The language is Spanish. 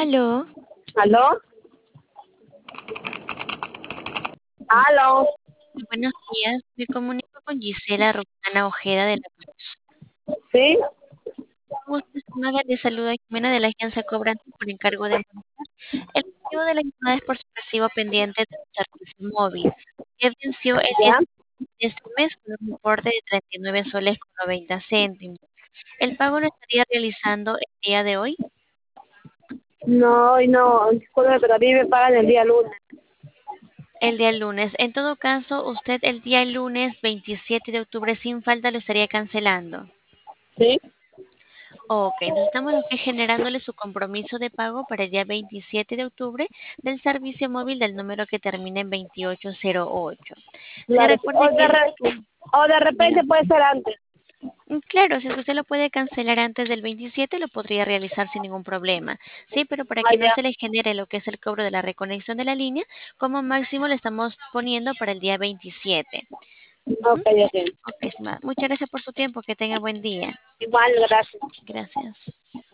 Aló, ¿Aló? ¿Aló? buenos días. Me comunico con Gisela Roxana Ojeda de la Cruz. ¿Sí? Gusto, estimada, le saluda Jimena de la agencia Cobrante por encargo de manejar. El motivo de la llamada es por su recibo pendiente del servicio móvil, que venció el 10 ¿Ya? de este mes con un importe de 39 soles con 90 céntimos. ¿El pago lo estaría realizando el día de hoy? No, hoy no, disculpe, pero a mí me pagan el día lunes. El día lunes. En todo caso, usted el día lunes 27 de octubre sin falta lo estaría cancelando. ¿Sí? Ok, entonces estamos aquí generándole su compromiso de pago para el día 27 de octubre del servicio móvil del número que termina en 2808. Se Claro, sí. recuerde que O de repente diga, puede ser antes. claro, si es que usted lo puede cancelar antes del 27, lo podría realizar sin ningún problema. Sí, pero para Ah, que no ya. se le genere lo que es el cobro de la reconexión de la línea, como máximo le estamos poniendo para el día 27. Ujú. Ok, ok. Ok, estimada. Muchas gracias por su tiempo. Que tenga buen día. Igual, gracias. Gracias.